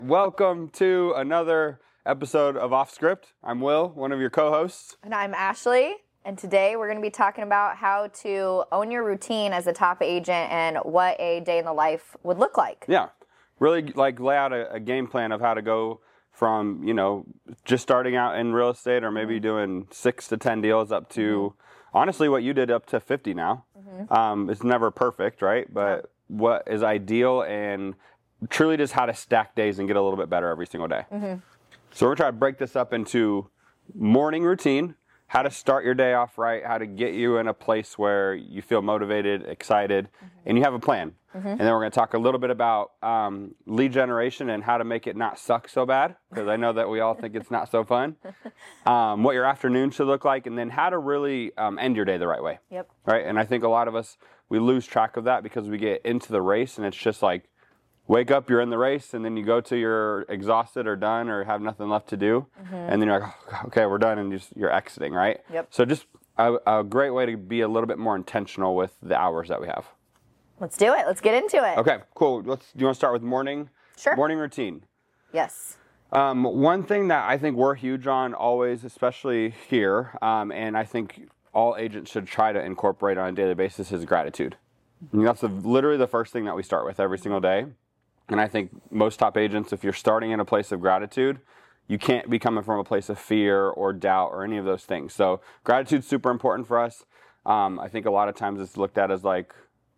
Welcome to another episode of Off Script. I'm Will, one of your co-hosts. And I'm Ashley. And today we're going to be talking about how to own your routine as a top agent and what a day in the life would look like. Yeah, really lay out a game plan of how to go from, just starting out in real estate or maybe doing 6 to 10 deals up to, honestly, what you did up to 50 now. It's never perfect, right? But what is ideal and truly just how to stack days and get a little bit better every single day. So we're going to try to break this up into morning routine, how to start your day off right, how to get you in a place where you feel motivated, excited, and you have a plan. And then we're going to talk a little bit about lead generation and how to make it not suck so bad, because I know that we all think it's not so fun. What your afternoon should look like, and then how to really end your day the right way. Right? And I think a lot of us, we lose track of that because we get into the race and it's just like, wake up, you're in the race, and then you go to you're exhausted or done or have nothing left to do, and then you're like, oh, okay, we're done, and you're exiting, right? So just a great way to be a little bit more intentional with the hours that we have. Let's do it. Let's get into it. Okay, cool. Do you want to start with morning? Sure. Morning routine. Yes. One thing that I think we're huge on always, especially here, and I think all agents should try to incorporate on a daily basis is gratitude. And that's literally the first thing that we start with every single day. And I think most top agents, if you're starting in a place of gratitude, you can't be coming from a place of fear or doubt or any of those things. So gratitude's super important for us. I think a lot of times it's looked at as like,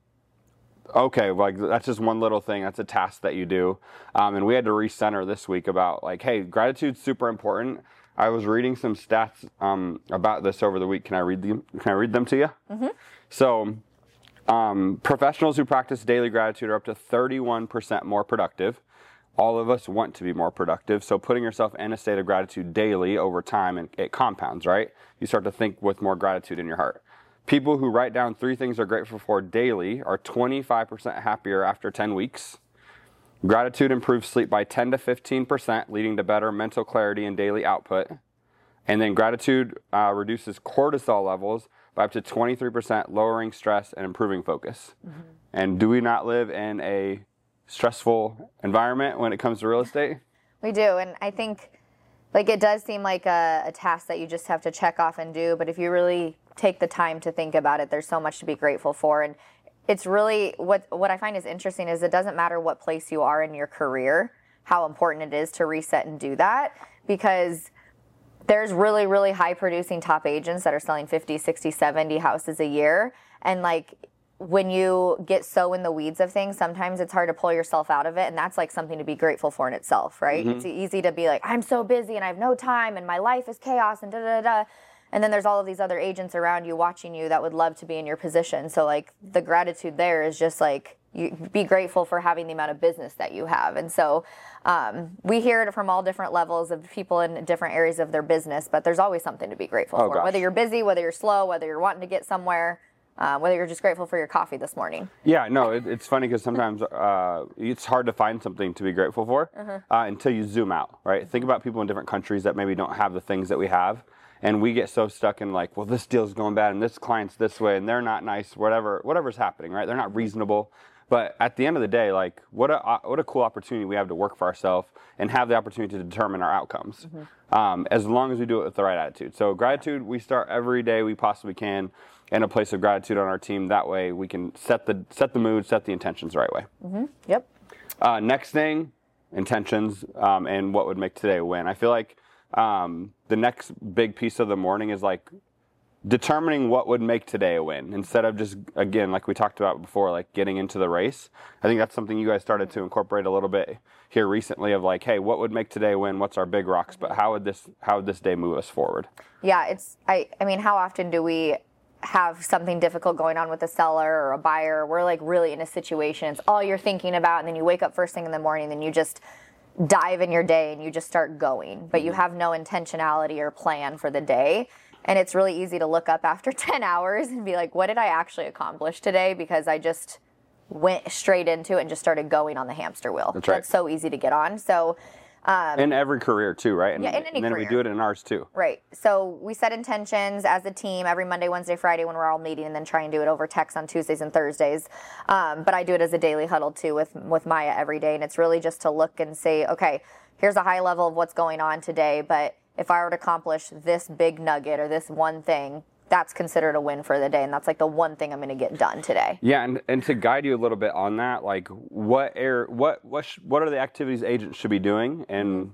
okay, like that's just one little thing. That's a task that you do. And we had to recenter this week about like, hey, gratitude's super important. I was reading some stats about this over the week. Can I read them to you? So professionals who practice daily gratitude are up to 31% more productive. All of us want to be more productive. So putting yourself in a state of gratitude daily over time, it compounds, right? You start to think with more gratitude in your heart. People who write down 3 things they're grateful for daily are 25% happier after 10 weeks. Gratitude improves sleep by 10 to 15%, leading to better mental clarity and daily output. And then gratitude reduces cortisol levels by up to 23%, lowering stress and improving focus. And do we not live in a stressful environment when it comes to real estate? We do. And I think it does seem like a task that you just have to check off and do. But if you really take the time to think about it, there's so much to be grateful for. And it's really what I find is interesting is it doesn't matter what place you are in your career, how important it is to reset and do that, because there's really, really high producing top agents that are selling 50, 60, 70 houses a year. And when you get so in the weeds of things, sometimes it's hard to pull yourself out of it. And that's something to be grateful for in itself, right? It's easy to be like, I'm so busy and I have no time and my life is chaos and da-da-da. And then there's all of these other agents around you watching you that would love to be in your position. So the gratitude there is just you be grateful for having the amount of business that you have. And so we hear it from all different levels of people in different areas of their business, but there's always something to be grateful for. Gosh. Whether you're busy, whether you're slow, whether you're wanting to get somewhere, whether you're just grateful for your coffee this morning. Yeah, no, it's funny because sometimes it's hard to find something to be grateful for until you zoom out, right? Think about people in different countries that maybe don't have the things that we have. And we get so stuck in well, this deal's going bad and this client's this way and they're not nice, whatever's happening, right? They're not reasonable. But at the end of the day, what a cool opportunity we have to work for ourselves and have the opportunity to determine our outcomes, as long as we do it with the right attitude. So gratitude, we start every day we possibly can in a place of gratitude on our team. That way we can set the mood, set the intentions the right way. Yep. Next thing, intentions, and what would make today a win. I feel like the next big piece of the morning is determining what would make today a win instead of just, again, like we talked about before, getting into the race. I think that's something you guys started to incorporate a little bit here recently of hey, what would make today a win? What's our big rocks? But how would this day move us forward? Yeah, I mean, how often do we have something difficult going on with a seller or a buyer? We're really in a situation. It's all you're thinking about. And then you wake up first thing in the morning and then you just dive in your day and you just start going, but you have no intentionality or plan for the day. And it's really easy to look up after 10 hours and be like, what did I actually accomplish today? Because I just went straight into it and just started going on the hamster wheel. That's right. That's so easy to get on. So In every career too, right? And, Yeah, in any and then career. we do it in ours too. Right. So we set intentions as a team every Monday, Wednesday, Friday when we're all meeting, and then try and do it over text on Tuesdays and Thursdays. But I do it as a daily huddle too with Maya every day, and it's really just to look and say, okay, here's a high level of what's going on today, but if I were to accomplish this big nugget or this one thing, that's considered a win for the day, and that's like the one thing I'm going to get done today. Yeah, and to guide you a little bit on that, like what are the activities agents should be doing, and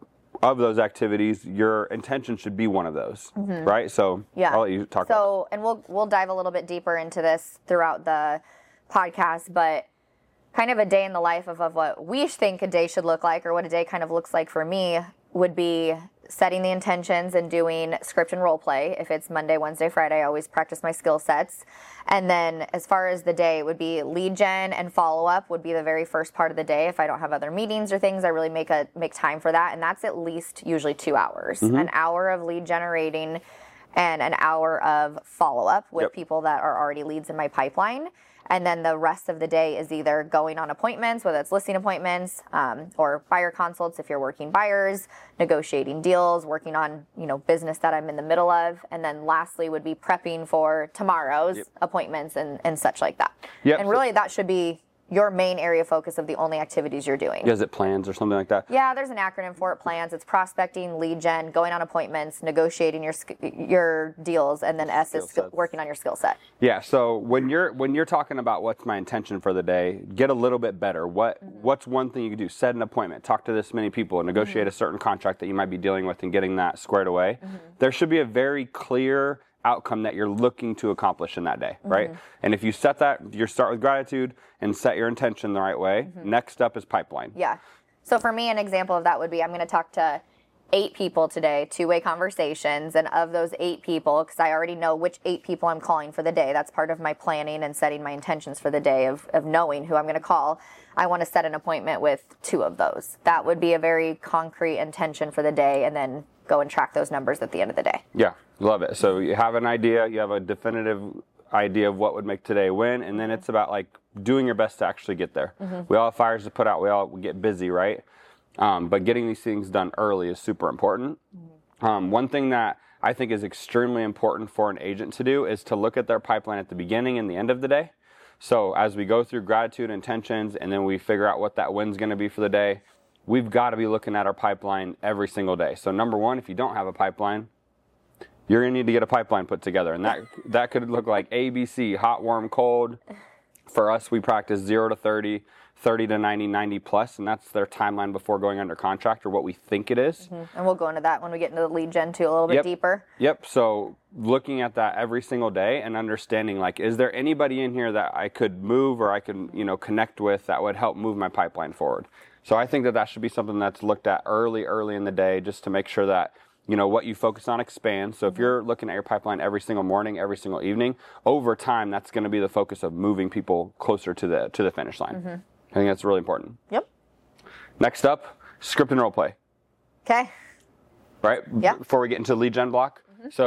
of those activities, your intention should be one of those, right? So Yeah. I'll let you talk about So, and we'll dive a little bit deeper into this throughout the podcast, but kind of a day in the life of what we think a day should look like, or what a day kind of looks like for me, would be setting the intentions and doing script and role play. If it's Monday, Wednesday, Friday, I always practice my skill sets. And then as far as the day, it would be lead gen and follow-up would be the very first part of the day. If I don't have other meetings or things, I really make time for that. And that's at least usually 2 hours. An hour of lead generating and an hour of follow-up with people that are already leads in my pipeline. And then the rest of the day is either going on appointments, whether it's listing appointments or buyer consults if you're working buyers, negotiating deals, working on business that I'm in the middle of. And then lastly would be prepping for tomorrow's appointments and such like that. And really that should be your main area of focus of the only activities you're doing. Is it plans or something like that? Yeah, there's an acronym for it. Plans. It's prospecting, lead gen, going on appointments, negotiating your deals, and then S is working on your skill set. Yeah. So when you're talking about what's my intention for the day, get a little bit better. What's one thing you could do? Set an appointment, talk to this many people, and negotiate a certain contract that you might be dealing with and getting that squared away. There should be a very clear outcome that you're looking to accomplish in that day, right? And if you set that, you start with gratitude and set your intention the right way. Next up is pipeline. Yeah. So for me, an example of that would be I'm going to talk to 8 people today, 2-way conversations, and of those 8 people, because I already know which 8 people I'm calling for the day, that's part of my planning and setting my intentions for the day of knowing who I'm going to call. I want to set an appointment with 2 of those. That would be a very concrete intention for the day, and then go and track those numbers at the end of the day. Yeah, love it. So you have an idea, you have a definitive idea of what would make today win, and then it's about like doing your best to actually get there. We all have fires to put out, we get busy, right? But getting these things done early is super important. One thing that I think is extremely important for an agent to do is to look at their pipeline at the beginning and the end of the day. So as we go through gratitude, intentions, and then we figure out what that win's going to be for the day, we've got to be looking at our pipeline every single day. So number one, if you don't have a pipeline, you're going to need to get a pipeline put together. And that could look like ABC, hot, warm, cold. For us, we practice 0 to 30, 30 to 90, 90 plus, and that's their timeline before going under contract, or what we think it is. And we'll go into that when we get into the lead gen too, a little bit deeper. Yep. So looking at that every single day and understanding, like, is there anybody in here that I could move or I could, connect with that would help move my pipeline forward? So I think that should be something that's looked at early in the day, just to make sure that what you focus on expands. So if you're looking at your pipeline every single morning, every single evening, over time, that's going to be the focus of moving people closer to the finish line. I think that's really important. Yep. Next up, script and role play. Okay. Right? Yeah. Before we get into lead gen block.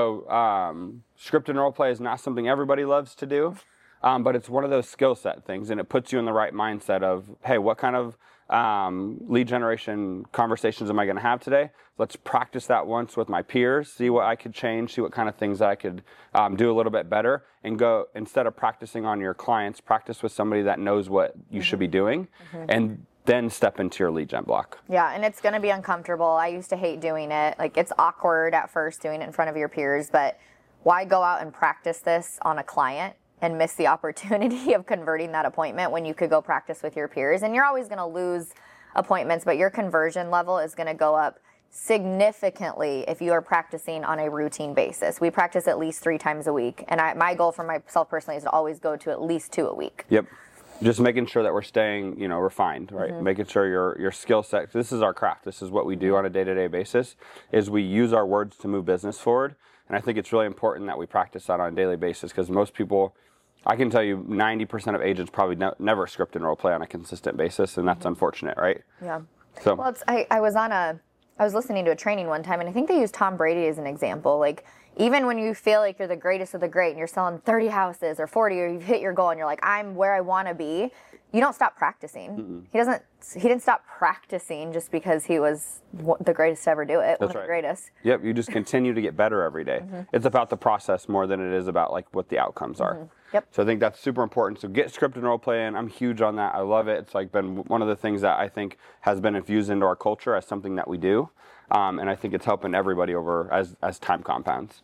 So script and role play is not something everybody loves to do, but it's one of those skill set things, and it puts you in the right mindset of, hey, what kind of lead generation conversations am I going to have today? Let's practice that once with my peers, see what I could change, see what kind of things I could do a little bit better, and go, instead of practicing on your clients, practice with somebody that knows what you should be doing, and then step into your lead gen block. Yeah, and it's going to be uncomfortable. I used to hate doing it. Like, it's awkward at first doing it in front of your peers, but why go out and practice this on a client and miss the opportunity of converting that appointment when you could go practice with your peers? And you're always going to lose appointments, but your conversion level is going to go up significantly if you are practicing on a routine basis. We practice at least 3 times a week, and my goal for myself personally is to always go to at least 2 a week. Yep. Just making sure that we're staying, refined, right? Making sure your skill set, this is our craft. This is what we do on a day-to-day basis, is we use our words to move business forward. And I think it's really important that we practice that on a daily basis, because most people, I can tell you 90% of agents probably never script and role play on a consistent basis, and that's unfortunate, right? Yeah. So I was listening to a training one time, and I think they used Tom Brady as an example. Like, even when you feel like you're the greatest of the great and you're selling 30 houses or 40, or you've hit your goal and you're like, I'm where I want to be, you don't stop practicing. He didn't stop practicing just because he was the greatest to ever do it. That's one of right. the greatest. Yep, you just continue to get better every day. It's about the process more than it is about like what the outcomes are. Yep. So I think that's super important. So get script and role play in. I'm huge on that. I love it. It's like been one of the things that I think has been infused into our culture as something that we do. And I think it's helping everybody over as time compounds.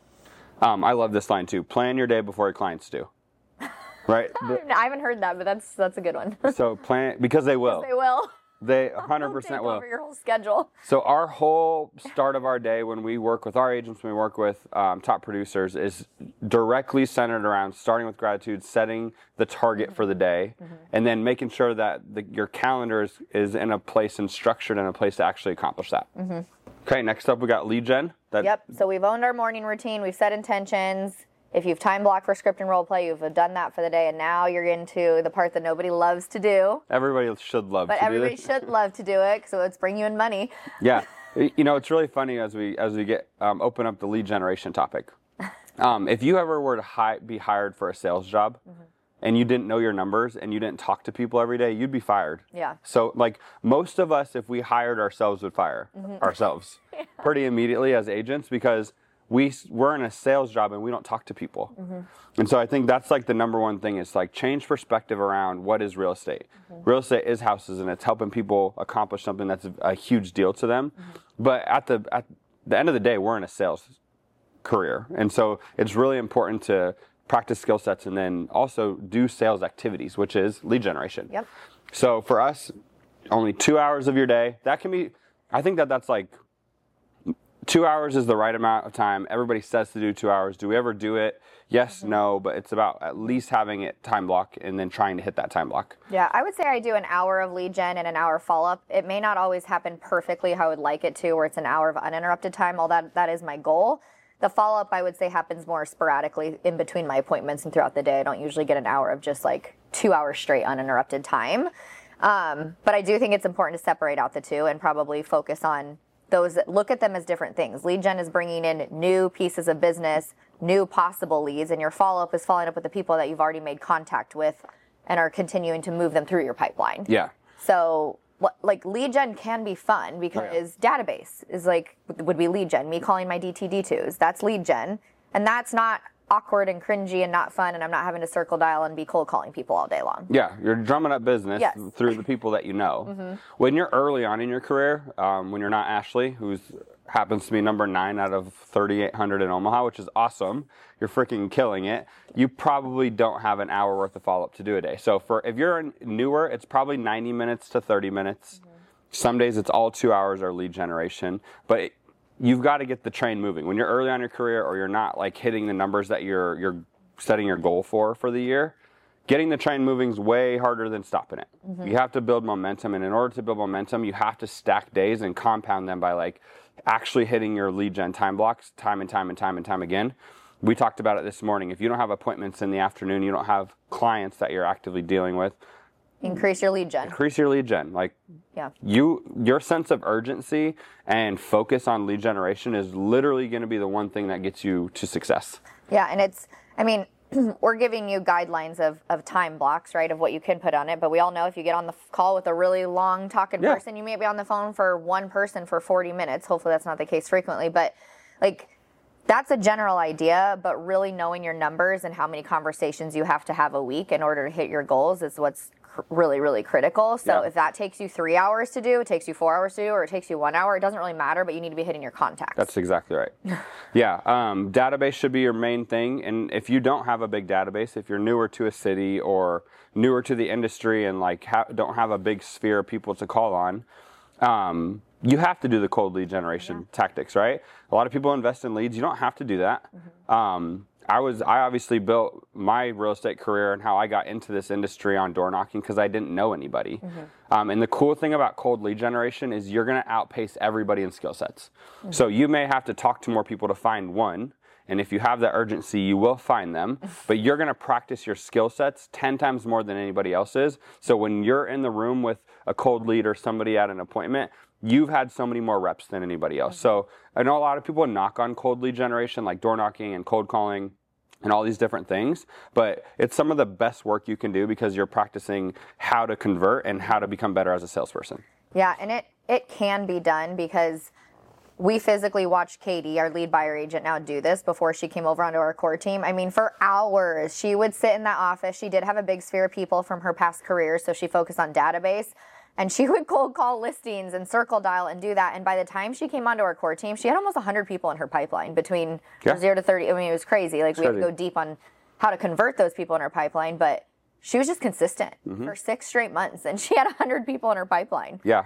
I love this line too. Plan your day before your clients do. Right? I haven't heard that, but that's a good one. So plan, because they will. They will. They They'll 100% take will. over your whole schedule. So our whole start of our day when we work with our agents, when we work with top producers, is directly centered around starting with gratitude, setting the target for the day, and then making sure that your calendar is in a place and structured in a place to actually accomplish that. Okay, next up we got lead gen. Yep. So we've owned our morning routine. We've set intentions. If you've time blocked for script and role play, you've done that for the day, and now you're into the part that nobody loves to do. Everybody should love to do Everybody this. should love to do it, so it's bringing you in money. Yeah. You know, it's really funny as we get open up the lead generation topic. If you ever were to be hired for a sales job and you didn't know your numbers and you didn't talk to people every day, you'd be fired. Yeah. So, like, most of us, if we hired ourselves, would fire ourselves pretty immediately as agents because we're in a sales job and we don't talk to people. And so I think that's like the number one thing is like change perspective around what is real estate. Real estate is houses and it's helping people accomplish something that's a huge deal to them. But at the end of the day, we're in a sales career. And so it's really important to practice skill sets and then also do sales activities, which is lead generation. Yep. So for us, only 2 hours of your day, that can be, I think that's like 2 hours is the right amount of time. Everybody says to do 2 hours. Do we ever do it? Yes, no, but it's about at least having it time block and then trying to hit that time block. Yeah, I would say I do an hour of lead gen and an hour follow-up. It may not always happen perfectly how I would like it to, where it's an hour of uninterrupted time. All that is my goal. The follow-up, I would say, happens more sporadically in between my appointments and throughout the day. I don't usually get an hour of just like 2 hours straight uninterrupted time. But I do think it's important to separate out the two and probably focus on those that look at them as different things. Lead gen is bringing in new pieces of business, new possible leads, and your follow-up is following up with the people that you've already made contact with and are continuing to move them through your pipeline. Yeah. So like lead gen can be fun because database is like, would be lead gen. Me calling my DTD2s, that's lead gen. And that's not awkward and cringy and not fun, and I'm not having to circle dial and be cold calling people all day long. Yeah, you're drumming up business through the people that you know. When you're early on in your career, when you're not Ashley, who happens to be number 9 out of 3,800 in Omaha, which is awesome, you're freaking killing it, you probably don't have an hour worth of follow-up to do a day. So if you're newer, it's probably 90 minutes to 30 minutes. Some days it's all 2 hours or lead generation, but you've got to get the train moving. When you're early on your career or you're not like hitting the numbers that you're setting your goal for the year, getting the train moving is way harder than stopping it. You have to build momentum, and in order to build momentum, you have to stack days and compound them by like actually hitting your lead gen time blocks time and time again. We talked about it this morning. If you don't have appointments in the afternoon, you don't have clients that you're actively dealing with, Increase your lead gen. Increase your lead gen. Like, yeah. Your sense of urgency and focus on lead generation is literally going to be the one thing that gets you to success. Yeah, and we're giving you guidelines of time blocks, right, of what you can put on it. But we all know if you get on the call with a really long talking person, you may be on the phone for one person for 40 minutes. Hopefully that's not the case frequently. But, like, that's a general idea. But really knowing your numbers and how many conversations you have to have a week in order to hit your goals is what's really, really critical. So if that takes you 3 hours to do, it takes you 4 hours to do, or it takes you 1 hour, it doesn't really matter, but you need to be hitting your contacts. That's exactly right. Yeah. Database should be your main thing. And if you don't have a big database, if you're newer to a city or newer to the industry and like don't have a big sphere of people to call on, you have to do the cold lead generation tactics, right? A lot of people invest in leads. You don't have to do that. I obviously built my real estate career and how I got into this industry on door knocking because I didn't know anybody. And the cool thing about cold lead generation is you're going to outpace everybody in skill sets. So you may have to talk to more people to find one. And if you have that urgency, you will find them. But you're going to practice your skill sets 10 times more than anybody else is. So when you're in the room with a cold lead or somebody at an appointment, you've had so many more reps than anybody else. So I know a lot of people knock on cold lead generation, like door knocking and cold calling and all these different things, but it's some of the best work you can do because you're practicing how to convert and how to become better as a salesperson. Yeah, and it can be done because we physically watched Katie, our lead buyer agent, now do this before she came over onto our core team. I mean, for hours, she would sit in that office. She did have a big sphere of people from her past career, so she focused on database. And she would cold call listings and circle dial and do that. And by the time she came onto our core team, she had almost 100 people in her pipeline between 0 to 30. I mean, it was crazy. Like, we had to go deep on how to convert those people in her pipeline. But she was just consistent for 6 straight months. And she had 100 people in her pipeline. Yeah.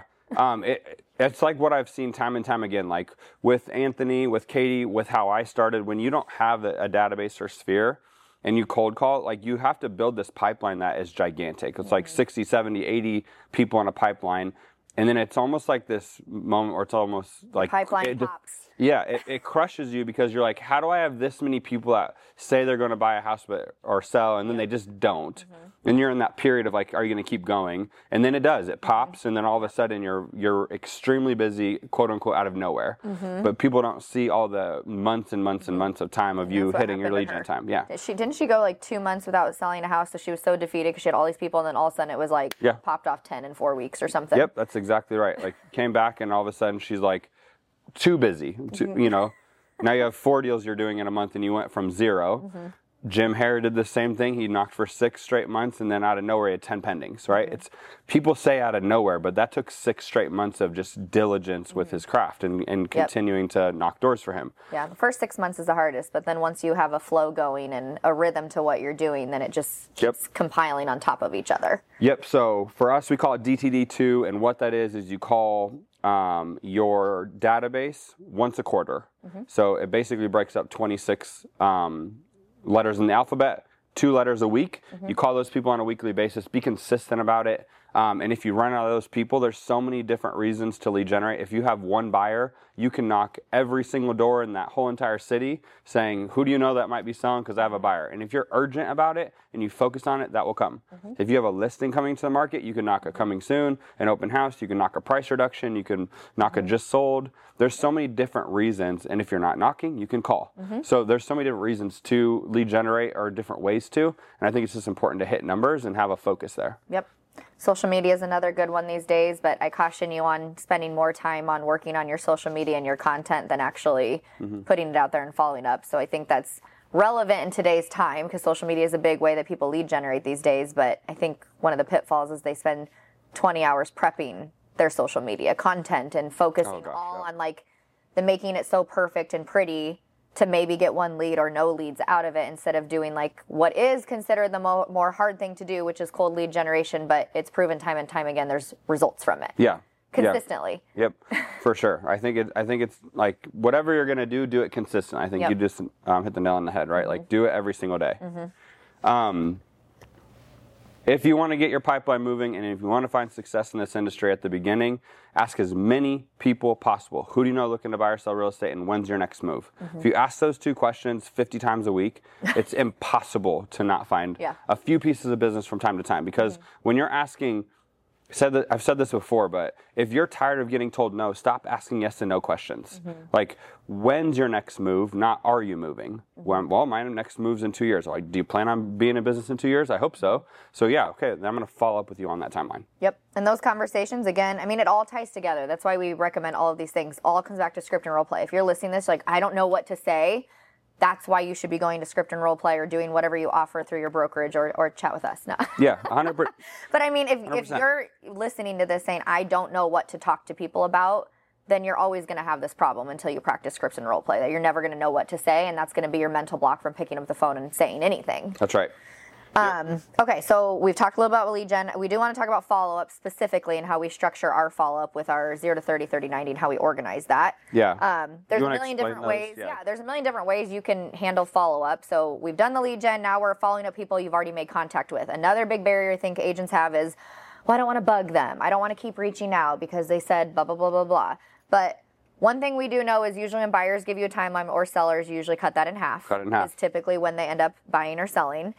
It's like what I've seen time and time again, like with Anthony, with Katie, with how I started. When you don't have a database or sphere, and you cold call, like you have to build this pipeline that is gigantic. It's like 60, 70, 80 people in a pipeline. And then it's almost like this moment where it's almost like... Pipeline pops. Yeah, it crushes you because you're like, how do I have this many people that say they're going to buy a house or sell, and then they just don't? And you're in that period of like, are you going to keep going? And then it does. It pops, and then all of a sudden you're extremely busy, quote unquote, out of nowhere. But people don't see all the months and months and months of time of you hitting your lead gen time. Yeah. Didn't she go like 2 months without selling a house? So she was so defeated because she had all these people, and then all of a sudden it was like popped off 10 in 4 weeks or something. Yep, that's exactly right. Like came back, and all of a sudden she's like, too busy, you know. Now you have 4 deals you're doing in a month, and you went from 0. Jim Hare did the same thing. He knocked for 6 straight months, and then out of nowhere he had 10 pendings, right? It's people say out of nowhere, but that took 6 straight months of just diligence with his craft and continuing to knock doors for him. Yeah, the first 6 months is the hardest, but then once you have a flow going and a rhythm to what you're doing, then it just keeps compiling on top of each other. Yep, so for us, we call it DTD2, and what that is you call your database once a quarter. So it basically breaks up 26 letters in the alphabet, 2 letters a week. You call those people on a weekly basis. Be consistent about it. And if you run out of those people, there's so many different reasons to lead generate. If you have one buyer, you can knock every single door in that whole entire city saying, who do you know that might be selling? Because I have a buyer. And if you're urgent about it and you focus on it, that will come. If you have a listing coming to the market, you can knock a coming soon, an open house, you can knock a price reduction, you can knock a just sold. There's so many different reasons. And if you're not knocking, you can call. So there's so many different reasons to lead generate or different ways to. And I think it's just important to hit numbers and have a focus there. Yep. Social media is another good one these days, but I caution you on spending more time on working on your social media and your content than actually putting it out there and following up. So I think that's relevant in today's time because social media is a big way that people lead generate these days. But I think one of the pitfalls is they spend 20 hours prepping their social media content and focusing on like the making it so perfect and pretty to maybe get 1 lead or no leads out of it instead of doing like what is considered the more hard thing to do, which is cold lead generation, but it's proven time and time again there's results from it. Yeah. Consistently. Yep, for sure. I think it's like whatever you're gonna do it consistent. I think you just hit the nail on the head, right? Like do it every single day. If you want to get your pipeline moving and if you want to find success in this industry at the beginning, ask as many people possible. Who do you know looking to buy or sell real estate, and when's your next move? If you ask those 2 questions 50 times a week, it's impossible to not find a few pieces of business from time to time. Because when you're asking, I've said this before, but if you're tired of getting told no, stop asking yes and no questions. Like, when's your next move? Not are you moving? Well, my next move's in 2 years. Like, do you plan on being in business in 2 years? I hope so. So yeah, okay, then I'm going to follow up with you on that timeline. Yep, and those conversations, again, I mean, it all ties together. That's why we recommend all of these things. All comes back to script and role play. If you're listening to this, like, I don't know what to say, that's why you should be going to script and role play or doing whatever you offer through your brokerage or chat with us. No. Yeah, 100%. But I mean, if you're listening to this saying, I don't know what to talk to people about, then you're always going to have this problem until you practice scripts and role play. That you're never going to know what to say, and that's going to be your mental block from picking up the phone and saying anything. That's right. Okay, so we've talked a little about lead gen. We do want to talk about follow-up specifically and how we structure our follow-up with our 0 to 30, 30, 90, and how we organize that. Yeah. There's a million different ways. Yeah, there's a million different ways you can handle follow-up. So we've done the lead gen. Now we're following up people you've already made contact with. Another big barrier I think agents have is, well, I don't want to bug them. I don't want to keep reaching out because they said blah, blah, blah, blah, blah. But one thing we do know is usually when buyers give you a timeline or sellers usually cut that in half. Cut it in half. Is typically when they end up buying or selling.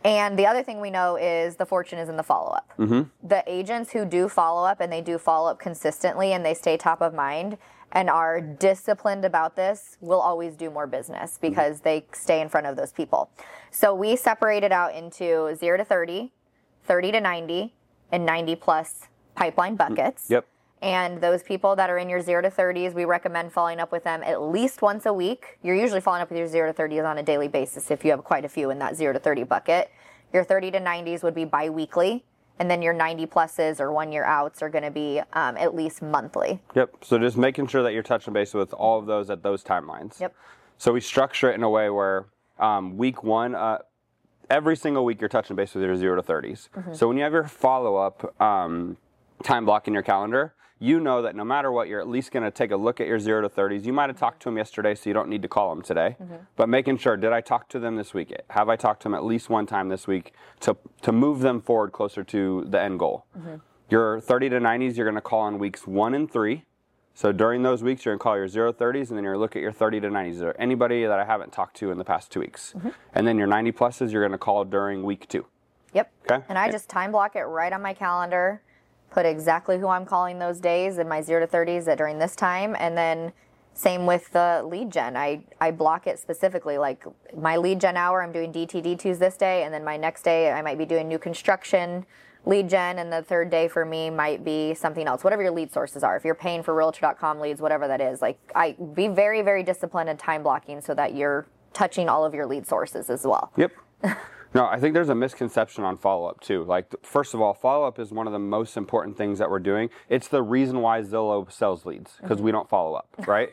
And the other thing we know is the fortune is in the follow-up. The agents who do follow-up and they do follow-up consistently and they stay top of mind and are disciplined about this will always do more business because they stay in front of those people. So we separated out into 0 to 30, 30 to 90, and 90 plus pipeline buckets. Yep. And those people that are in your 0 to 30s, we recommend following up with them at least once a week. You're usually following up with your 0 to 30s on a daily basis if you have quite a few in that 0 to 30 bucket. Your 30 to 90s would be bi-weekly. And then your 90 pluses or 1 year outs are going to be at least monthly. Yep. So just making sure that you're touching base with all of those at those timelines. Yep. So we structure it in a way where week one, every single week you're touching base with your 0 to 30s. So when you have your follow-up time block in your calendar, you know that no matter what, you're at least going to take a look at your 0 to 30s. You might have talked to them yesterday, so you don't need to call them today. But making sure, did I talk to them this week? Have I talked to them at least one time this week to move them forward closer to the end goal? Your 30 to 90s, you're going to call on weeks 1 and 3. So during those weeks, you're going to call your 0 to 30s, and then you're going to look at your 30 to 90s. Is there anybody that I haven't talked to in the past 2 weeks? And then your 90 pluses, you're going to call during week 2. Yep. Okay. And I just time block it right on my calendar. Put exactly who I'm calling those days in my 0 to 30s at during this time. And then same with the lead gen. I block it specifically. Like my lead gen hour, I'm doing DTD2s this day. And then my next day, I might be doing new construction lead gen. And the third day for me might be something else, whatever your lead sources are. If you're paying for realtor.com leads, whatever that is, like I be very, very disciplined in time blocking so that you're touching all of your lead sources as well. Yep. No, I think there's a misconception on follow-up too. Like, first of all, follow-up is one of the most important things that we're doing. It's the reason why Zillow sells leads, because we don't follow up, right?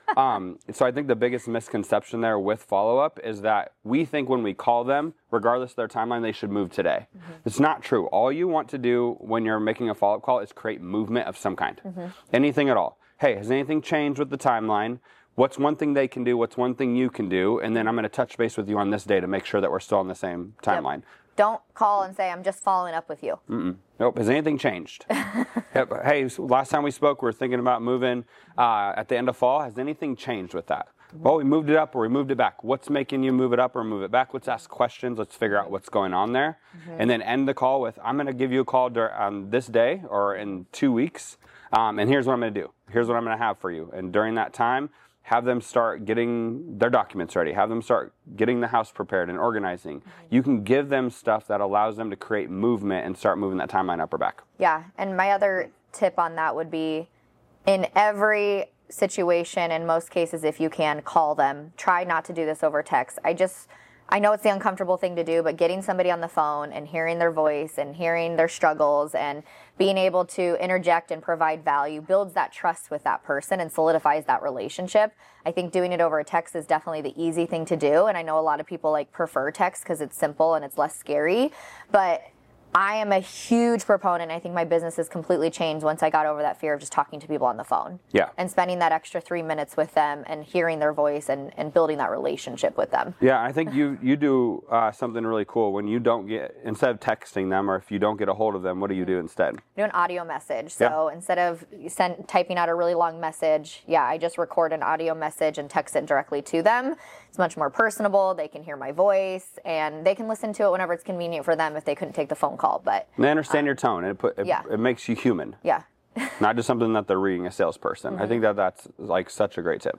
So I think the biggest misconception there with follow-up is that we think when we call them, regardless of their timeline, they should move today. It's not true. All you want to do when you're making a follow-up call is create movement of some kind. Anything at all. Hey, has anything changed with the timeline? What's one thing they can do? What's one thing you can do? And then I'm going to touch base with you on this day to make sure that we're still on the same timeline. Don't call and say, I'm just following up with you. Nope. Has anything changed? Hey, last time we spoke, we were thinking about moving at the end of fall. Has anything changed with that? Well, we moved it up or we moved it back. What's making you move it up or move it back? Let's ask questions. Let's figure out what's going on there. And then end the call with, I'm going to give you a call on this day or in 2 weeks. And here's what I'm going to do. Here's what I'm going to have for you. And during that time, have them start getting their documents ready. Have them start getting the house prepared and organizing. You can give them stuff that allows them to create movement and start moving that timeline up or back. Yeah, and my other tip on that would be in every situation, in most cases, if you can, call them. Try not to do this over text. I know it's the uncomfortable thing to do, but getting somebody on the phone and hearing their voice and hearing their struggles and being able to interject and provide value builds that trust with that person and solidifies that relationship. I think doing it over a text is definitely the easy thing to do, and I know a lot of people prefer text because it's simple and it's less scary, but I am a huge proponent. I think my business has completely changed once I got over that fear of just talking to people on the phone. Yeah. And spending that extra 3 minutes with them and hearing their voice and building that relationship with them. Yeah, I think you do something really cool when you don't instead of texting them or if you don't get a hold of them, what do you do instead? Do an audio message. So instead of typing out a really long message, I just record an audio message and text it directly to them. It's much more personable. They can hear my voice and they can listen to it whenever it's convenient for them if they couldn't take the phone call. But and they understand your tone, and it makes you human. Yeah. Not just something that they're reading a salesperson. I think that's such a great tip.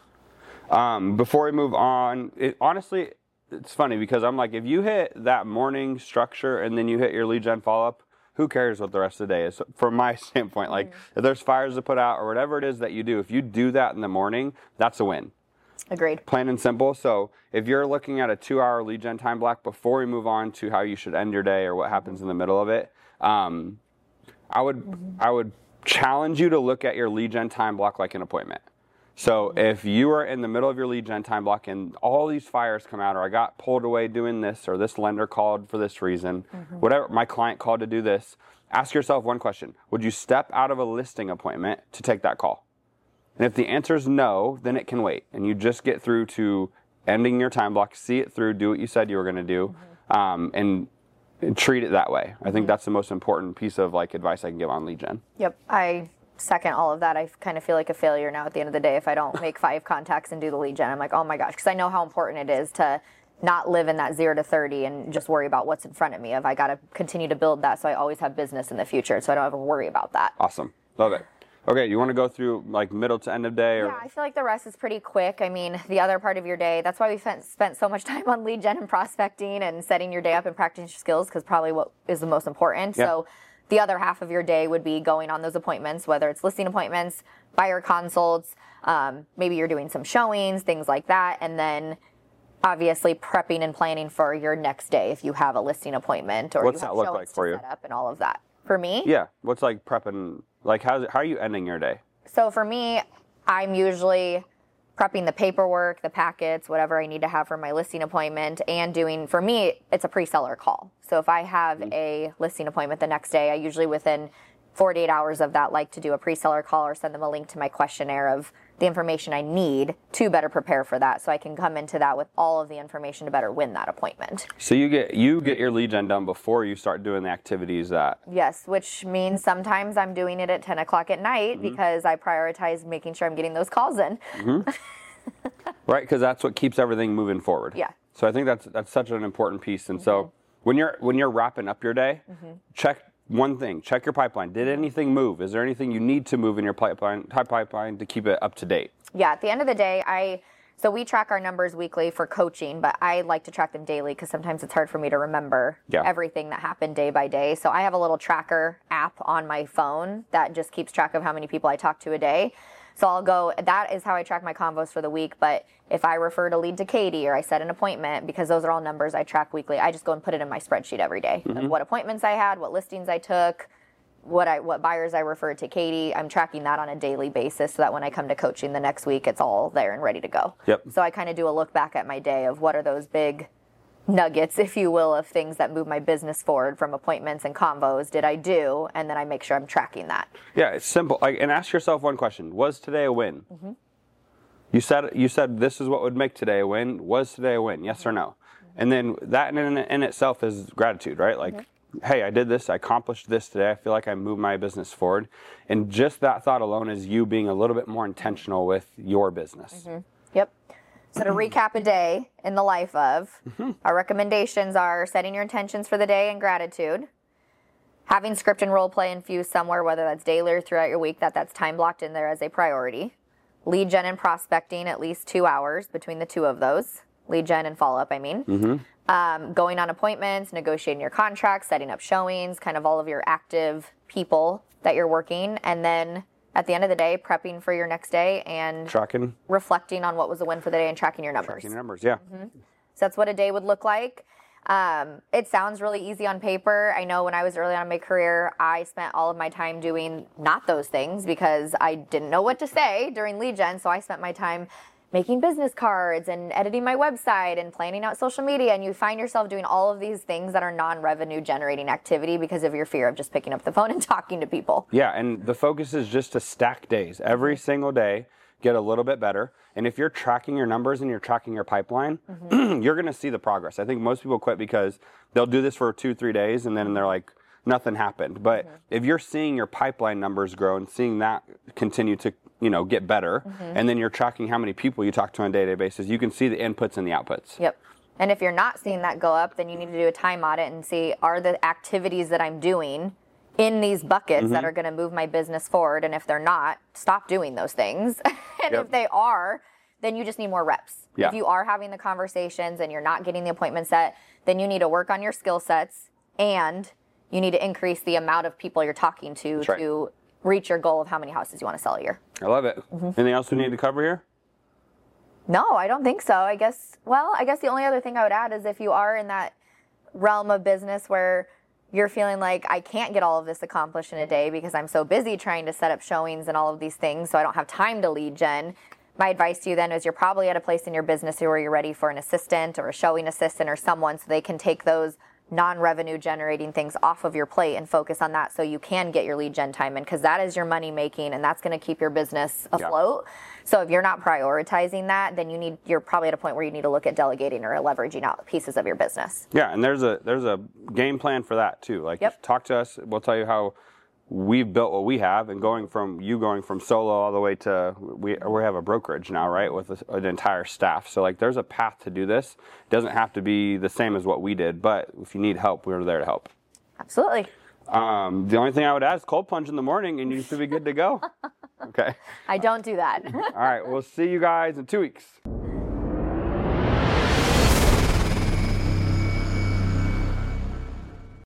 Before we move on, honestly, it's funny because I'm like, if you hit that morning structure and then you hit your lead gen follow-up, who cares what the rest of the day is? From my standpoint, if there's fires to put out or whatever it is that you do, if you do that in the morning, that's a win. Agreed. Plain and simple. So if you're looking at a 2-hour lead gen time block before we move on to how you should end your day or what happens in the middle of it, I would challenge you to look at your lead gen time block like an appointment. So if you are in the middle of your lead gen time block and all these fires come out, or I got pulled away doing this, or this lender called for this reason, whatever, my client called to do this, ask yourself one question. Would you step out of a listing appointment to take that call? And if the answer is no, then it can wait. And you just get through to ending your time block, see it through, do what you said you were going to do, and treat it that way. I think that's the most important piece of advice I can give on lead gen. Yep. I second all of that. I kind of feel like a failure now at the end of the day if I don't make 5 contacts and do the lead gen. I'm like, oh my gosh, because I know how important it is to not live in that 0 to 30 and just worry about what's in front of me. I got to continue to build that so I always have business in the future, so I don't ever worry about that. Awesome. Love it. Okay, you want to go through like middle to end of day? Or? Yeah, I feel like the rest is pretty quick. I mean, the other part of your day, that's why we spent so much time on lead gen and prospecting and setting your day up and practicing your skills, because probably what is the most important. Yeah. So the other half of your day would be going on those appointments, whether it's listing appointments, buyer consults, maybe you're doing some showings, things like that. And then obviously prepping and planning for your next day if you have a listing appointment or What's you have that look showings like for to you? set up and all of that. For me? Yeah. What's like prepping? Like how are you ending your day? So for me, I'm usually prepping the paperwork, the packets, whatever I need to have for my listing appointment, and doing, for me, it's a pre-seller call. So if I have a listing appointment the next day, I usually within 48 hours of that like to do a pre-seller call or send them a link to my questionnaire of the information I need to better prepare for that, so I can come into that with all of the information to better win that appointment. So you get your lead gen done before you start doing the activities that. Yes, which means sometimes I'm doing it at 10 o'clock at night because I prioritize making sure I'm getting those calls in. Right, because that's what keeps everything moving forward. Yeah. So I think that's such an important piece. And so when you're wrapping up your day, check one thing. Check your pipeline. Did anything move? Is there anything you need to move in your pipeline to keep it up to date? Yeah, at the end of the day, so we track our numbers weekly for coaching, but I like to track them daily because sometimes it's hard for me to remember everything that happened day by day. So I have a little tracker app on my phone that just keeps track of how many people I talk to a day. So I'll go, that is how I track my convos for the week. But if I refer to lead to Katie or I set an appointment, because those are all numbers I track weekly, I just go and put it in my spreadsheet every day. Of what appointments I had, what listings I took, what buyers I referred to Katie. I'm tracking that on a daily basis so that when I come to coaching the next week, it's all there and ready to go. Yep. So I kind of do a look back at my day of what are those big nuggets, if you will, of things that move my business forward from appointments and convos did I do, and then I make sure I'm tracking that. Yeah, it's simple. And ask yourself one question: was today a win? You said this is what would make today a win. Was today a win? Yes or no? And then that in itself is gratitude, right? Like, hey, I did this. I accomplished this today. I feel like I moved my business forward. And just that thought alone is you being a little bit more intentional with your business. Yep. So to recap a day in the life of, our recommendations are setting your intentions for the day and gratitude, having script and role play infused somewhere, whether that's daily or throughout your week, that's time blocked in there as a priority, lead gen and prospecting at least 2 hours between the two of those, lead gen and follow-up, I mean, going on appointments, negotiating your contracts, setting up showings, kind of all of your active people that you're working, and then at the end of the day, prepping for your next day and Tracking. reflecting on what was a win for the day and tracking your numbers. Tracking your numbers, yeah. So that's what a day would look like. It sounds really easy on paper. I know when I was early on in my career, I spent all of my time doing not those things because I didn't know what to say during lead gen. So I spent my time making business cards and editing my website and planning out social media. And you find yourself doing all of these things that are non-revenue generating activity because of your fear of just picking up the phone and talking to people. Yeah, and the focus is just to stack days. Every single day, get a little bit better. And if you're tracking your numbers and you're tracking your pipeline, you're going to see the progress. I think most people quit because they'll do this for 2-3 days and then they're like, nothing happened. But if you're seeing your pipeline numbers grow and seeing that continue to get better, and then you're tracking how many people you talk to on a day-to-day basis, you can see the inputs and the outputs. Yep. And if you're not seeing that go up, then you need to do a time audit and see, are the activities that I'm doing in these buckets that are going to move my business forward? And if they're not, stop doing those things. And if they are, then you just need more reps. Yeah. If you are having the conversations and you're not getting the appointment set, then you need to work on your skill sets and you need to increase the amount of people you're talking to to reach your goal of how many houses you want to sell a year. I love it. Anything else we need to cover here? No, I don't think so. I guess the only other thing I would add is if you are in that realm of business where you're feeling like I can't get all of this accomplished in a day because I'm so busy trying to set up showings and all of these things, so I don't have time to lead gen. My advice to you then is you're probably at a place in your business where you're ready for an assistant or a showing assistant or someone so they can take those non-revenue generating things off of your plate and focus on that so you can get your lead gen time in, because that is your money making and that's going to keep your business afloat. So if you're not prioritizing that, then you're probably at a point where you need to look at delegating or leveraging out pieces of your business. Yeah, and there's a game plan for that too. Like talk to us, we'll tell you how we've built what we have, and going from solo all the way to we have a brokerage now, right, with an entire staff. So like there's a path to do this. It doesn't have to be the same as what we did, but if you need help, we're there to help. Absolutely. The only thing I would add is cold plunge in the morning, and you should be good to go. Okay. I don't do that. All right. We'll see you guys in 2 weeks.